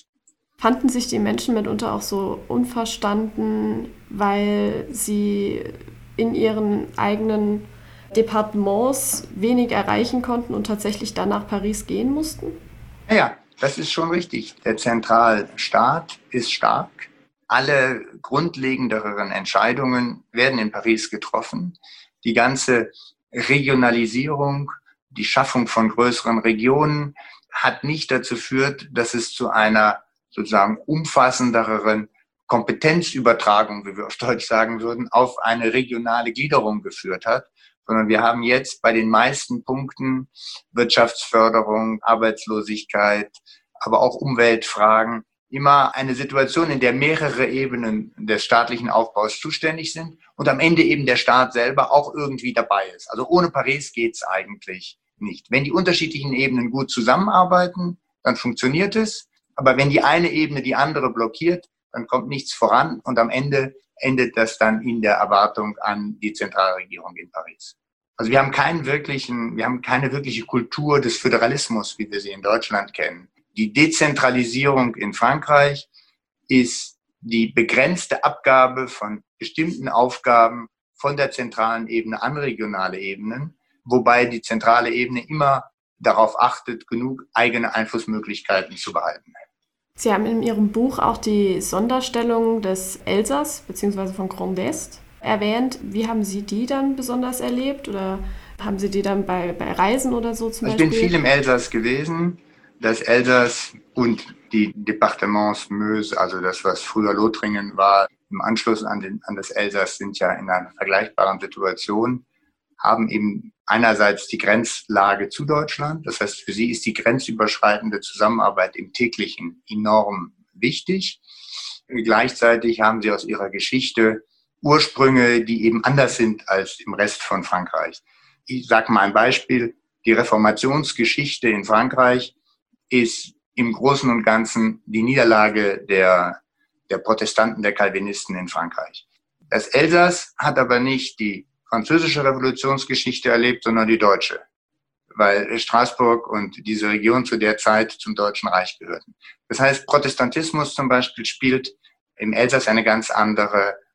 Fanden sich die Menschen mitunter auch so unverstanden, weil sie in ihren eigenen Departements wenig erreichen konnten und tatsächlich dann nach Paris gehen mussten? Ja, das ist schon richtig. Der Zentralstaat ist stark. Alle grundlegenderen Entscheidungen werden in Paris getroffen. Die ganze Regionalisierung, die Schaffung von größeren Regionen hat nicht dazu geführt, dass es zu einer sozusagen umfassenderen Kompetenzübertragung, wie wir auf Deutsch sagen würden, auf eine regionale Gliederung geführt hat, sondern wir haben jetzt bei den meisten Punkten Wirtschaftsförderung, Arbeitslosigkeit, aber auch Umweltfragen immer eine Situation, in der mehrere Ebenen des staatlichen Aufbaus zuständig sind und am Ende eben der Staat selber auch irgendwie dabei ist. Also ohne Paris geht's eigentlich nicht. Wenn die unterschiedlichen Ebenen gut zusammenarbeiten, dann funktioniert es. Aber wenn die eine Ebene die andere blockiert, dann kommt nichts voran und am Ende endet das dann in der Erwartung an die Zentralregierung in Paris. Also wir haben keinen wirklichen, wir haben keine wirkliche Kultur des Föderalismus, wie wir sie in Deutschland kennen. Die Dezentralisierung in Frankreich ist die begrenzte Abgabe von bestimmten Aufgaben von der zentralen Ebene an regionale Ebenen, wobei die zentrale Ebene immer darauf achtet, genug eigene Einflussmöglichkeiten zu behalten. Sie haben in Ihrem Buch auch die Sonderstellung des Elsass bzw. von Grand Est erwähnt. Wie haben Sie die dann besonders erlebt oder haben Sie die dann bei, bei Reisen oder so zum Beispiel? Ich Beispiel? bin viel im Elsass gewesen. Das Elsass und die Departements Meuse, also das, was früher Lothringen war, im Anschluss an, den, an das Elsass, sind ja in einer vergleichbaren Situation, haben eben einerseits die Grenzlage zu Deutschland. Das heißt, für sie ist die grenzüberschreitende Zusammenarbeit im täglichen enorm wichtig. Gleichzeitig haben sie aus ihrer Geschichte Ursprünge, die eben anders sind als im Rest von Frankreich. Ich sage mal ein Beispiel. Die Reformationsgeschichte in Frankreich ist im Großen und Ganzen die Niederlage der, der Protestanten, der Calvinisten in Frankreich. Das Elsass hat aber nicht die französische Revolutionsgeschichte erlebt, sondern die deutsche, weil Straßburg und diese Region zu der Zeit zum Deutschen Reich gehörten. Das heißt, Protestantismus zum Beispiel spielt im Elsass eine ganz andere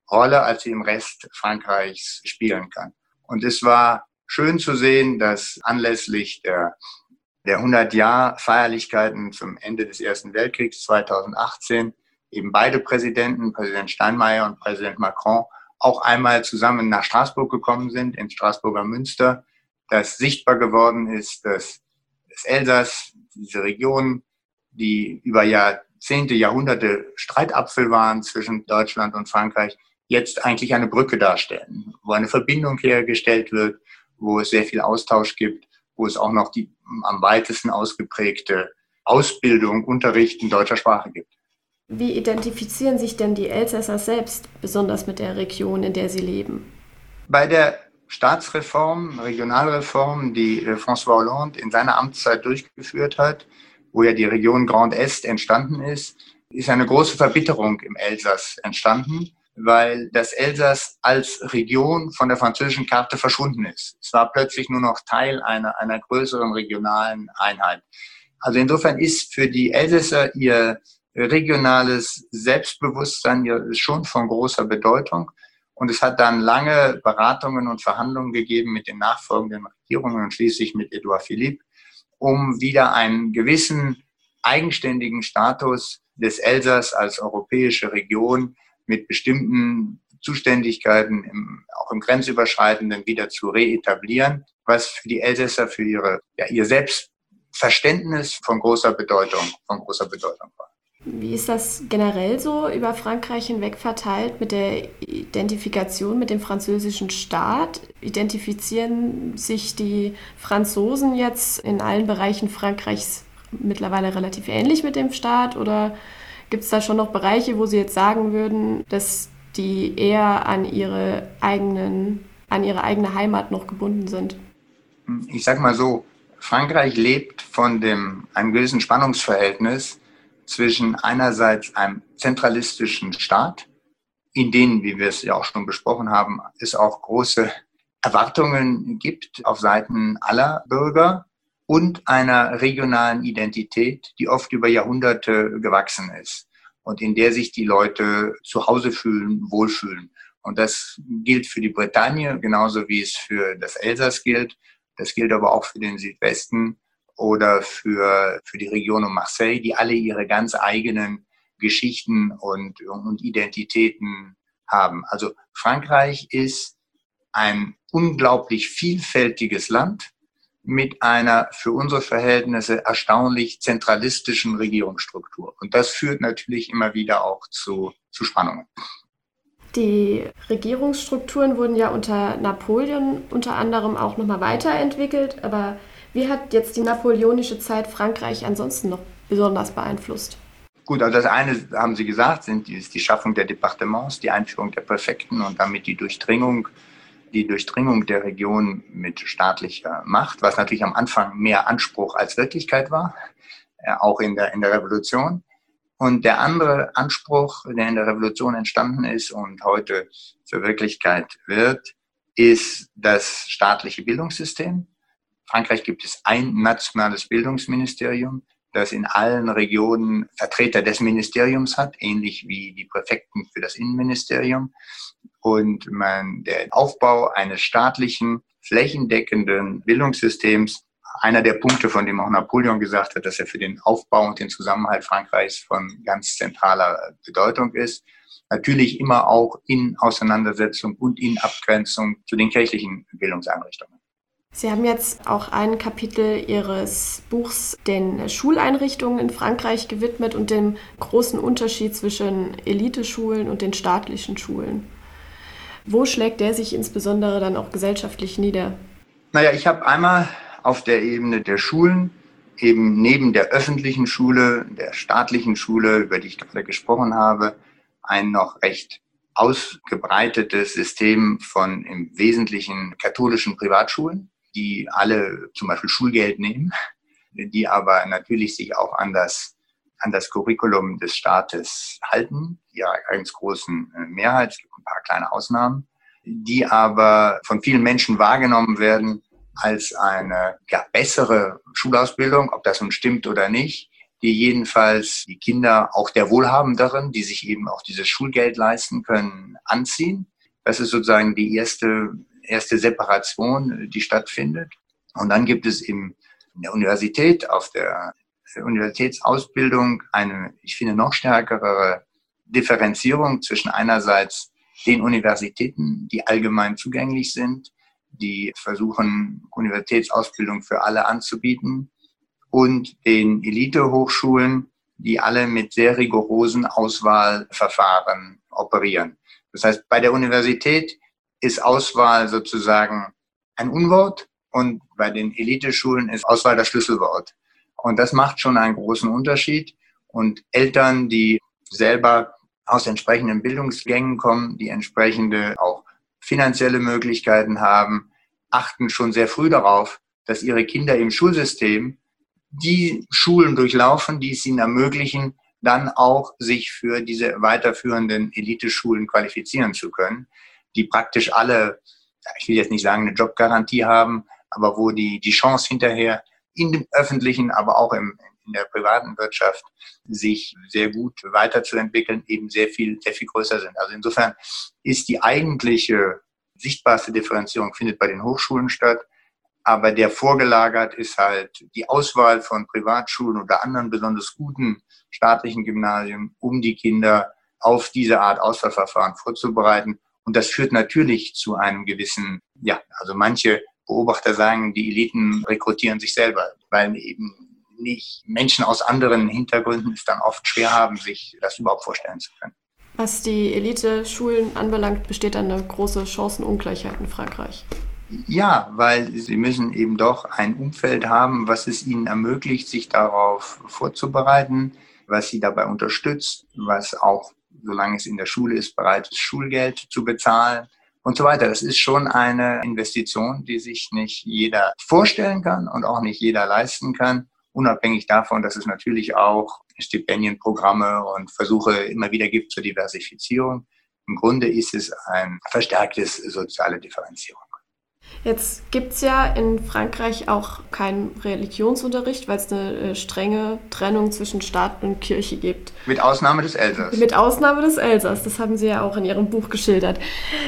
Rolle, als sie im Rest Frankreichs spielen kann. Und es war schön zu sehen, dass anlässlich der, der hundert-Jahr-Feierlichkeiten zum Ende des Ersten Weltkriegs zweitausendachtzehn eben beide Präsidenten, Präsident Steinmeier und Präsident Macron, auch einmal zusammen nach Straßburg gekommen sind, im Straßburger Münster, dass sichtbar geworden ist, dass das Elsass, diese Region, die über Jahrzehnte, Jahrhunderte Streitapfel waren zwischen Deutschland und Frankreich, jetzt eigentlich eine Brücke darstellen, wo eine Verbindung hergestellt wird, wo es sehr viel Austausch gibt, wo es auch noch die am weitesten ausgeprägte Ausbildung, Unterricht in deutscher Sprache gibt. Wie identifizieren sich denn die Elsässer selbst besonders mit der Region, in der sie leben? Bei der Staatsreform, Regionalreform, die François Hollande in seiner Amtszeit durchgeführt hat, wo ja die Region Grand Est entstanden ist, ist eine große Verbitterung im Elsass entstanden, weil das Elsass als Region von der französischen Karte verschwunden ist. Es war plötzlich nur noch Teil einer, einer größeren regionalen Einheit. Also insofern ist für die Elsässer ihr regionales Selbstbewusstsein schon von großer Bedeutung. Und es hat dann lange Beratungen und Verhandlungen gegeben mit den nachfolgenden Regierungen und schließlich mit Edouard Philippe, um wieder einen gewissen eigenständigen Status des Elsass als europäische Region mit bestimmten Zuständigkeiten, im, auch im Grenzüberschreitenden, wieder zu reetablieren, was für die Elsässer, für ihre, ja, ihr Selbstverständnis von großer Bedeutung, von großer Bedeutung war. Wie ist das generell so über Frankreich hinweg verteilt mit der Identifikation mit dem französischen Staat? Identifizieren sich die Franzosen jetzt in allen Bereichen Frankreichs mittlerweile relativ ähnlich mit dem Staat? Oder gibt es da schon noch Bereiche, wo Sie jetzt sagen würden, dass die eher an ihre eigenen, an ihre eigene Heimat noch gebunden sind? Ich sag mal so, Frankreich lebt von dem, einem gewissen Spannungsverhältnis zwischen einerseits einem zentralistischen Staat, in denen, wie wir es ja auch schon besprochen haben, es auch große Erwartungen gibt auf Seiten aller Bürger und einer regionalen Identität, die oft über Jahrhunderte gewachsen ist und in der sich die Leute zu Hause fühlen, wohlfühlen. Und das gilt für die Bretagne, genauso wie es für das Elsass gilt. Das gilt aber auch für den Südwesten oder für, für die Region um Marseille, die alle ihre ganz eigenen Geschichten und, und Identitäten haben. Also Frankreich ist ein unglaublich vielfältiges Land mit einer für unsere Verhältnisse erstaunlich zentralistischen Regierungsstruktur. Und das führt natürlich immer wieder auch zu, zu Spannungen. Die Regierungsstrukturen wurden ja unter Napoleon unter anderem auch nochmal weiterentwickelt, aber wie hat jetzt die napoleonische Zeit Frankreich ansonsten noch besonders beeinflusst? Gut, also das eine, haben Sie gesagt, sind die, ist die Schaffung der Departements, die Einführung der Präfekten und damit die Durchdringung, die Durchdringung der Region mit staatlicher Macht, was natürlich am Anfang mehr Anspruch als Wirklichkeit war, äh, auch in der, in der Revolution. Und der andere Anspruch, der in der Revolution entstanden ist und heute zur Wirklichkeit wird, ist das staatliche Bildungssystem. In Frankreich gibt es ein nationales Bildungsministerium, das in allen Regionen Vertreter des Ministeriums hat, ähnlich wie die Präfekten für das Innenministerium. Und man, der Aufbau eines staatlichen, flächendeckenden Bildungssystems, einer der Punkte, von dem auch Napoleon gesagt hat, dass er für den Aufbau und den Zusammenhalt Frankreichs von ganz zentraler Bedeutung ist. Natürlich immer auch in Auseinandersetzung und in Abgrenzung zu den kirchlichen Bildungseinrichtungen. Sie haben jetzt auch ein Kapitel Ihres Buchs den Schuleinrichtungen in Frankreich gewidmet und dem großen Unterschied zwischen Eliteschulen und den staatlichen Schulen. Wo schlägt der sich insbesondere dann auch gesellschaftlich nieder? Naja, ich habe einmal auf der Ebene der Schulen, eben neben der öffentlichen Schule, der staatlichen Schule, über die ich gerade gesprochen habe, ein noch recht ausgebreitetes System von im Wesentlichen katholischen Privatschulen, die alle zum Beispiel Schulgeld nehmen, die aber natürlich sich auch an das, an das Curriculum des Staates halten, ihrer ganz großen Mehrheit, es gibt ein paar kleine Ausnahmen, die aber von vielen Menschen wahrgenommen werden als eine ja, bessere Schulausbildung, ob das nun stimmt oder nicht, die jedenfalls die Kinder auch der Wohlhabenderen, die sich eben auch dieses Schulgeld leisten können, anziehen. Das ist sozusagen die erste, erste Separation, die stattfindet. Und dann gibt es im, in der Universität, auf der Universitätsausbildung eine, ich finde, noch stärkere Differenzierung zwischen einerseits den Universitäten, die allgemein zugänglich sind, die versuchen, Universitätsausbildung für alle anzubieten, und den Elite-Hochschulen, die alle mit sehr rigorosen Auswahlverfahren operieren. Das heißt, bei der Universität ist Auswahl sozusagen ein Unwort und bei den Eliteschulen ist Auswahl das Schlüsselwort. Und das macht schon einen großen Unterschied. Und Eltern, die selber aus entsprechenden Bildungsgängen kommen, die entsprechende auch finanzielle Möglichkeiten haben, achten schon sehr früh darauf, dass ihre Kinder im Schulsystem die Schulen durchlaufen, die es ihnen ermöglichen, dann auch sich für diese weiterführenden Eliteschulen qualifizieren zu können, die praktisch alle, ich will jetzt nicht sagen, eine Jobgarantie haben, aber wo die, die Chance hinterher in dem öffentlichen, aber auch im, in der privaten Wirtschaft sich sehr gut weiterzuentwickeln, eben sehr viel, sehr viel größer sind. Also insofern ist die eigentliche sichtbarste Differenzierung findet bei den Hochschulen statt. Aber der vorgelagert ist halt die Auswahl von Privatschulen oder anderen besonders guten staatlichen Gymnasien, um die Kinder auf diese Art Auswahlverfahren vorzubereiten. Und das führt natürlich zu einem gewissen, ja, also manche Beobachter sagen, die Eliten rekrutieren sich selber, weil eben nicht Menschen aus anderen Hintergründen es dann oft schwer haben, sich das überhaupt vorstellen zu können. Was die Elite-Schulen anbelangt, besteht eine große Chancenungleichheit in Frankreich. Ja, weil sie müssen eben doch ein Umfeld haben, was es ihnen ermöglicht, sich darauf vorzubereiten, was sie dabei unterstützt, was auch, solange es in der Schule ist, bereit ist, Schulgeld zu bezahlen und so weiter. Das ist schon eine Investition, die sich nicht jeder vorstellen kann und auch nicht jeder leisten kann, unabhängig davon, dass es natürlich auch Stipendienprogramme und Versuche immer wieder gibt zur Diversifizierung. Im Grunde ist es ein verstärktes soziale Differenzierung. Jetzt gibt es ja in Frankreich auch keinen Religionsunterricht, weil es eine äh, strenge Trennung zwischen Staat und Kirche gibt. Mit Ausnahme des Elsass. Mit Ausnahme des Elsass, das haben Sie ja auch in Ihrem Buch geschildert.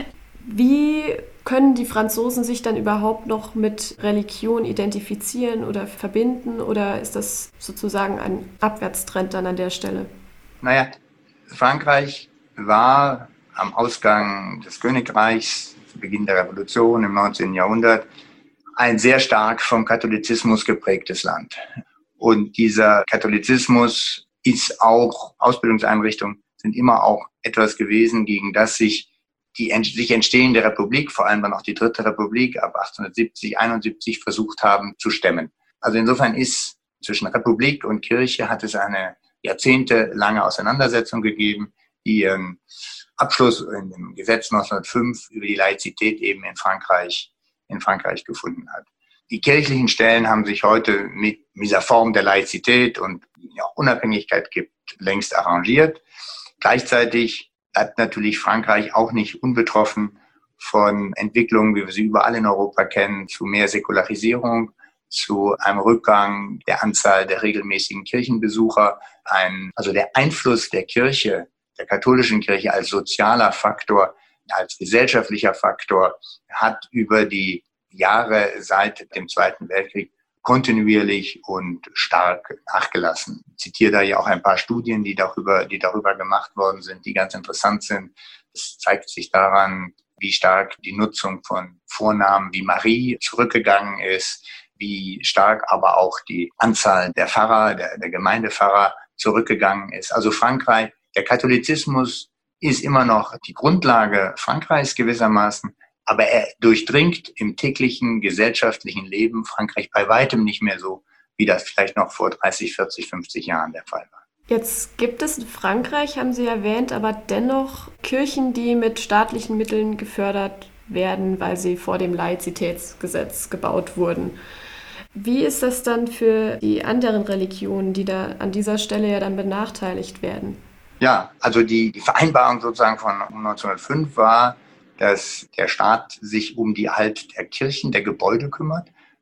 Wie können die Franzosen sich dann überhaupt noch mit Religion identifizieren oder verbinden? Oder ist das sozusagen ein Abwärtstrend dann an der Stelle? Naja, Frankreich war am Ausgang des Königreichs, zu Beginn der Revolution im neunzehnten Jahrhundert, ein sehr stark vom Katholizismus geprägtes Land. Und dieser Katholizismus ist auch, Ausbildungseinrichtungen sind immer auch etwas gewesen, gegen das sich die sich entstehende Republik, vor allem dann auch die Dritte Republik ab achtzehnhundertsiebzig, einundsiebzig versucht haben zu stemmen. Also insofern ist zwischen Republik und Kirche hat es eine jahrzehntelange Auseinandersetzung gegeben, die ihren Abschluss in dem Gesetz neunzehnhundertfünf über die Laizität eben in Frankreich, in Frankreich gefunden hat. Die kirchlichen Stellen haben sich heute mit dieser Form der Laizität und ja, Unabhängigkeit gibt, längst arrangiert. Gleichzeitig bleibt natürlich Frankreich auch nicht unbetroffen von Entwicklungen, wie wir sie überall in Europa kennen, zu mehr Säkularisierung, zu einem Rückgang der Anzahl der regelmäßigen Kirchenbesucher. Ein, also der Einfluss der Kirche, der katholischen Kirche als sozialer Faktor, als gesellschaftlicher Faktor, hat über die Jahre seit dem Zweiten Weltkrieg kontinuierlich und stark nachgelassen. Ich zitiere da ja auch ein paar Studien, die darüber, die darüber gemacht worden sind, die ganz interessant sind. Es zeigt sich daran, wie stark die Nutzung von Vornamen wie Marie zurückgegangen ist, wie stark aber auch die Anzahl der Pfarrer, der, der Gemeindepfarrer zurückgegangen ist. Also Frankreich, der Katholizismus ist immer noch die Grundlage Frankreichs gewissermaßen, aber er durchdringt im täglichen gesellschaftlichen Leben Frankreich bei weitem nicht mehr so, wie das vielleicht noch vor dreißig, vierzig, fünfzig Jahren der Fall war. Jetzt gibt es in Frankreich, haben Sie erwähnt, aber dennoch Kirchen, die mit staatlichen Mitteln gefördert werden, weil sie vor dem Laizitätsgesetz gebaut wurden. Wie ist das dann für die anderen Religionen, die da an dieser Stelle ja dann benachteiligt werden? Ja, also die, die Vereinbarung sozusagen von neunzehnhundertfünf war, dass der Staat sich um die Erhalt der Kirchen, der Gebäude kümmert.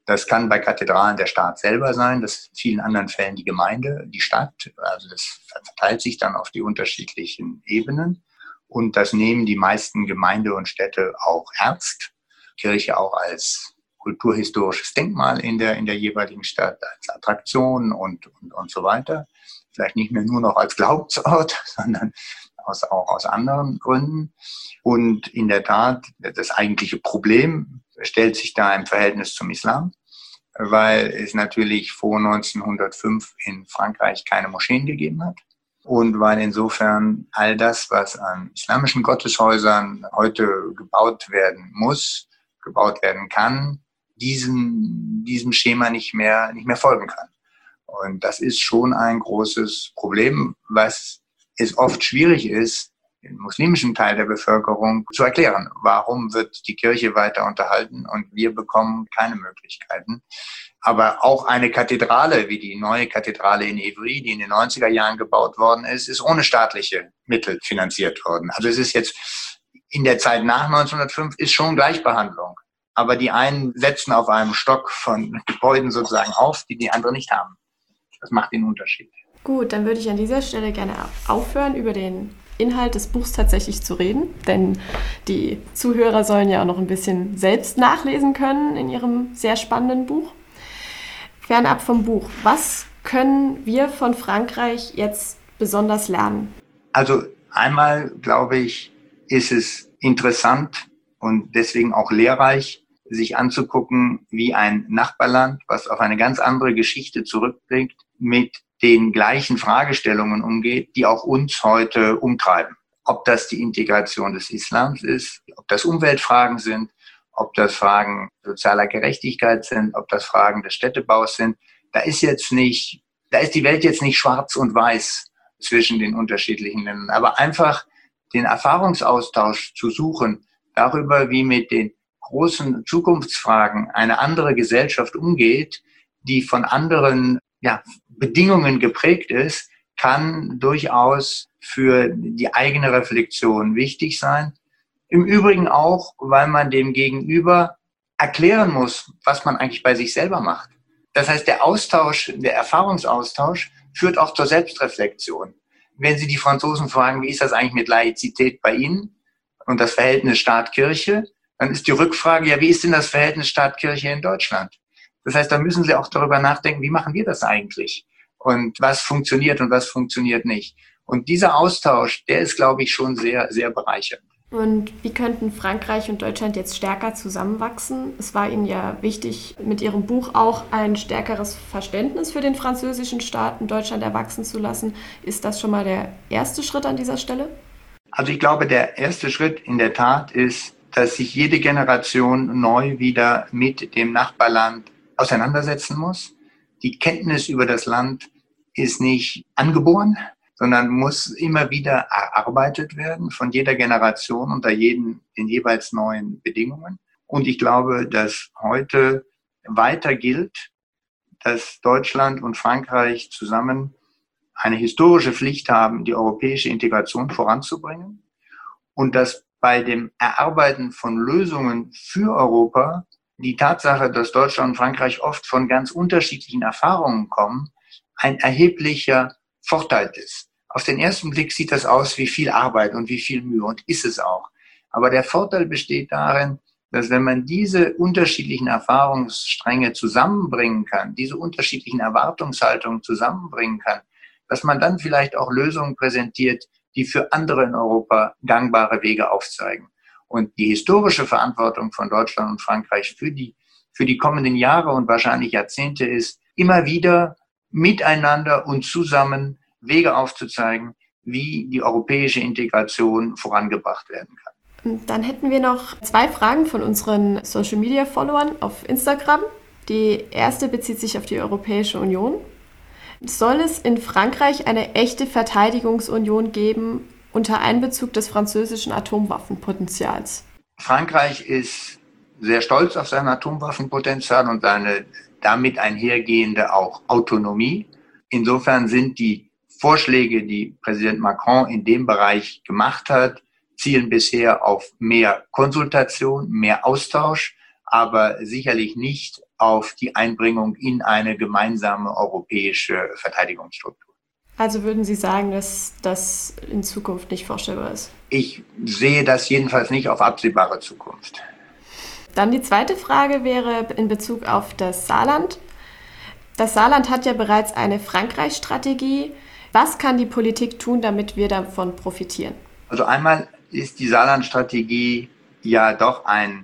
Das kann bei Kathedralen der Staat selber sein, das ist in vielen anderen Fällen die Gemeinde, die Stadt. Also das verteilt sich dann auf die unterschiedlichen Ebenen. Und das nehmen die meisten Gemeinde und Städte auch ernst. Kirche auch als kulturhistorisches Denkmal in der, in der jeweiligen Stadt, als Attraktion und, und, und so weiter. Vielleicht nicht mehr nur noch als Glaubensort, sondern aus, auch aus anderen Gründen. Und in der Tat, das eigentliche Problem stellt sich da im Verhältnis zum Islam, weil es natürlich vor neunzehnhundertfünf in Frankreich keine Moscheen gegeben hat. Und weil insofern all das, was an islamischen Gotteshäusern heute gebaut werden muss, gebaut werden kann, diesem, diesem Schema nicht mehr, nicht mehr folgen kann. Und das ist schon ein großes Problem, was es oft schwierig ist, den muslimischen Teil der Bevölkerung zu erklären. Warum wird die Kirche weiter unterhalten und wir bekommen keine Möglichkeiten? Aber auch eine Kathedrale, wie die neue Kathedrale in Ivry, die in den neunziger Jahren gebaut worden ist, ist ohne staatliche Mittel finanziert worden. Also es ist jetzt in der Zeit nach neunzehnhundertfünf ist schon Gleichbehandlung. Aber die einen setzen auf einem Stock von Gebäuden sozusagen auf, die die anderen nicht haben. Das macht den Unterschied. Gut, dann würde ich an dieser Stelle gerne aufhören, über den Inhalt des Buchs tatsächlich zu reden, denn die Zuhörer sollen ja auch noch ein bisschen selbst nachlesen können in ihrem sehr spannenden Buch. Fernab vom Buch, was können wir von Frankreich jetzt besonders lernen? Also einmal, glaube ich, ist es interessant und deswegen auch lehrreich, sich anzugucken, wie ein Nachbarland, was auf eine ganz andere Geschichte zurückblickt, mit den gleichen Fragestellungen umgeht, die auch uns heute umtreiben. Ob das die Integration des Islams ist, ob das Umweltfragen sind, ob das Fragen sozialer Gerechtigkeit sind, ob das Fragen des Städtebaus sind. Da ist jetzt nicht, da ist die Welt jetzt nicht schwarz und weiß zwischen den unterschiedlichen Ländern, aber einfach den Erfahrungsaustausch zu suchen darüber, wie mit den großen Zukunftsfragen eine andere Gesellschaft umgeht, die von anderen ja, Bedingungen geprägt ist, kann durchaus für die eigene Reflexion wichtig sein. Im Übrigen auch, weil man dem Gegenüber erklären muss, was man eigentlich bei sich selber macht. Das heißt, der Austausch, der Erfahrungsaustausch führt auch zur Selbstreflexion. Wenn Sie die Franzosen fragen, wie ist das eigentlich mit Laizität bei Ihnen und das Verhältnis Staat-Kirche, dann ist die Rückfrage, ja, wie ist denn das Verhältnis Staat-Kirche in Deutschland? Das heißt, da müssen Sie auch darüber nachdenken, wie machen wir das eigentlich? Und was funktioniert und was funktioniert nicht? Und dieser Austausch, der ist, glaube ich, schon sehr, sehr bereichernd. Und wie könnten Frankreich und Deutschland jetzt stärker zusammenwachsen? Es war Ihnen ja wichtig, mit Ihrem Buch auch ein stärkeres Verständnis für den französischen Staat in Deutschland erwachsen zu lassen. Ist das schon mal der erste Schritt an dieser Stelle? Also ich glaube, der erste Schritt in der Tat ist, dass sich jede Generation neu wieder mit dem Nachbarland auseinandersetzen muss. Die Kenntnis über das Land ist nicht angeboren, sondern muss immer wieder erarbeitet werden von jeder Generation unter jeden, den jeweils neuen Bedingungen. Und ich glaube, dass heute weiter gilt, dass Deutschland und Frankreich zusammen eine historische Pflicht haben, die europäische Integration voranzubringen und dass bei dem Erarbeiten von Lösungen für Europa die Tatsache, dass Deutschland und Frankreich oft von ganz unterschiedlichen Erfahrungen kommen, ein erheblicher Vorteil ist. Auf den ersten Blick sieht das aus wie viel Arbeit und wie viel Mühe und ist es auch. Aber der Vorteil besteht darin, dass wenn man diese unterschiedlichen Erfahrungsstränge zusammenbringen kann, diese unterschiedlichen Erwartungshaltungen zusammenbringen kann, dass man dann vielleicht auch Lösungen präsentiert, die für andere in Europa gangbare Wege aufzeigen. Und die historische Verantwortung von Deutschland und Frankreich für die, für die kommenden Jahre und wahrscheinlich Jahrzehnte ist, immer wieder miteinander und zusammen Wege aufzuzeigen, wie die europäische Integration vorangebracht werden kann. Dann hätten wir noch zwei Fragen von unseren Social-Media-Followern auf Instagram. Die erste bezieht sich auf die Europäische Union. Soll es in Frankreich eine echte Verteidigungsunion geben unter Einbezug des französischen Atomwaffenpotenzials? Frankreich ist sehr stolz auf sein Atomwaffenpotenzial und seine damit einhergehende auch Autonomie. Insofern sind die Vorschläge, die Präsident Macron in dem Bereich gemacht hat, zielen bisher auf mehr Konsultation, mehr Austausch, aber sicherlich nicht auf die Einbringung in eine gemeinsame europäische Verteidigungsstruktur. Also würden Sie sagen, dass das in Zukunft nicht vorstellbar ist? Ich sehe das jedenfalls nicht auf absehbare Zukunft. Dann die zweite Frage wäre in Bezug auf das Saarland. Das Saarland hat ja bereits eine Frankreich-Strategie. Was kann die Politik tun, damit wir davon profitieren? Also einmal ist die Saarland-Strategie ja doch ein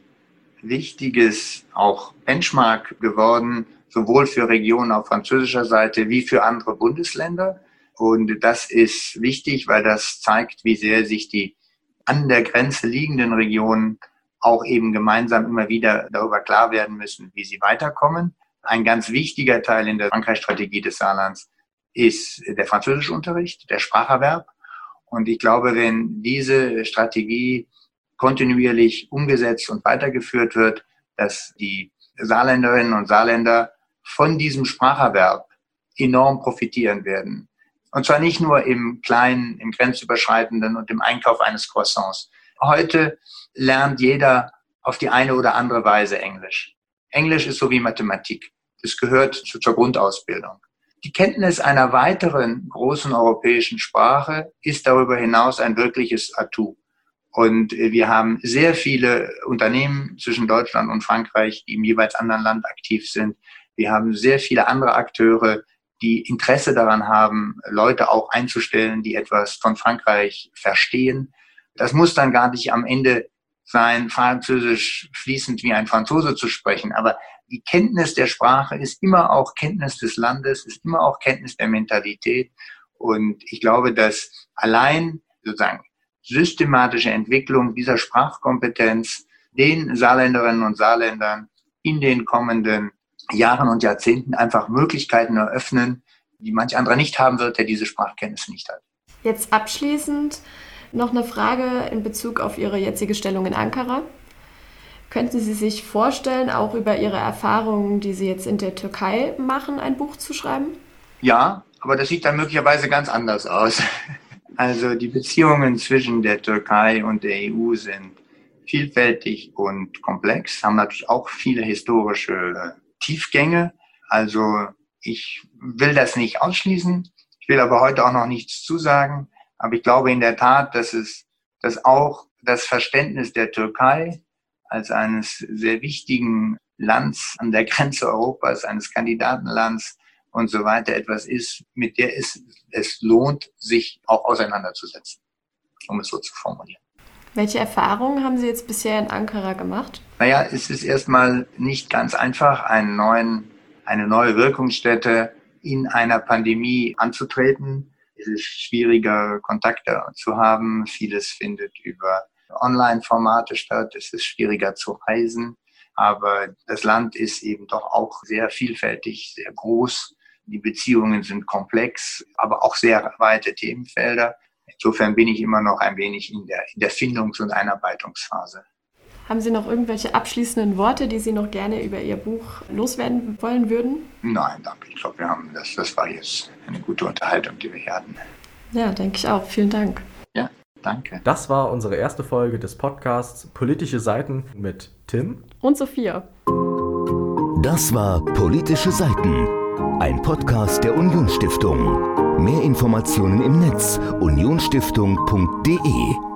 wichtiges auch Benchmark geworden, sowohl für Regionen auf französischer Seite wie für andere Bundesländer. Und das ist wichtig, weil das zeigt, wie sehr sich die an der Grenze liegenden Regionen auch eben gemeinsam immer wieder darüber klar werden müssen, wie sie weiterkommen. Ein ganz wichtiger Teil in der Frankreich-Strategie des Saarlands ist der Französischunterricht, der Spracherwerb. Und ich glaube, wenn diese Strategie kontinuierlich umgesetzt und weitergeführt wird, dass die Saarländerinnen und Saarländer von diesem Spracherwerb enorm profitieren werden. Und zwar nicht nur im kleinen, im grenzüberschreitenden und im Einkauf eines Croissants. Heute lernt jeder auf die eine oder andere Weise Englisch. Englisch ist so wie Mathematik. Es gehört zu, zur Grundausbildung. Die Kenntnis einer weiteren großen europäischen Sprache ist darüber hinaus ein wirkliches Atout. Und wir haben sehr viele Unternehmen zwischen Deutschland und Frankreich, die im jeweils anderen Land aktiv sind. Wir haben sehr viele andere Akteure, die Interesse daran haben, Leute auch einzustellen, die etwas von Frankreich verstehen. Das muss dann gar nicht am Ende sein, Französisch fließend wie ein Franzose zu sprechen. Aber die Kenntnis der Sprache ist immer auch Kenntnis des Landes, ist immer auch Kenntnis der Mentalität. Und ich glaube, dass allein sozusagen systematische Entwicklung dieser Sprachkompetenz den Saarländerinnen und Saarländern in den kommenden Jahren und Jahrzehnten einfach Möglichkeiten eröffnen, die manch anderer nicht haben wird, der diese Sprachkenntnis nicht hat. Jetzt abschließend noch eine Frage in Bezug auf Ihre jetzige Stellung in Ankara. Könnten Sie sich vorstellen, auch über Ihre Erfahrungen, die Sie jetzt in der Türkei machen, ein Buch zu schreiben? Ja, aber das sieht dann möglicherweise ganz anders aus. Also die Beziehungen zwischen der Türkei und der E U sind vielfältig und komplex, haben natürlich auch viele historische Tiefgänge. Also ich will das nicht ausschließen. Ich will aber heute auch noch nichts zusagen. Aber ich glaube in der Tat, dass es, dass auch das Verständnis der Türkei als eines sehr wichtigen Lands an der Grenze Europas, eines Kandidatenlands und so weiter etwas ist, mit der es, es lohnt, sich auch auseinanderzusetzen, um es so zu formulieren. Welche Erfahrungen haben Sie jetzt bisher in Ankara gemacht? Naja, es ist erstmal nicht ganz einfach, einen neuen, eine neue Wirkungsstätte in einer Pandemie anzutreten. Es ist schwieriger, Kontakte zu haben. Vieles findet über Online-Formate statt. Es ist schwieriger zu reisen. Aber das Land ist eben doch auch sehr vielfältig, sehr groß. Die Beziehungen sind komplex, aber auch sehr weite Themenfelder. Insofern bin ich immer noch ein wenig in der, in der Findungs- und Einarbeitungsphase. Haben Sie noch irgendwelche abschließenden Worte, die Sie noch gerne über Ihr Buch loswerden wollen würden? Nein, danke. Ich glaube, wir haben das, das war jetzt eine gute Unterhaltung, die wir hier hatten. Ja, denke ich auch. Vielen Dank. Ja, danke. Das war unsere erste Folge des Podcasts Politische Seiten mit Tim und Sophia. Das war Politische Seiten, ein Podcast der Unionsstiftung. Mehr Informationen im Netz unionstiftung punkt de.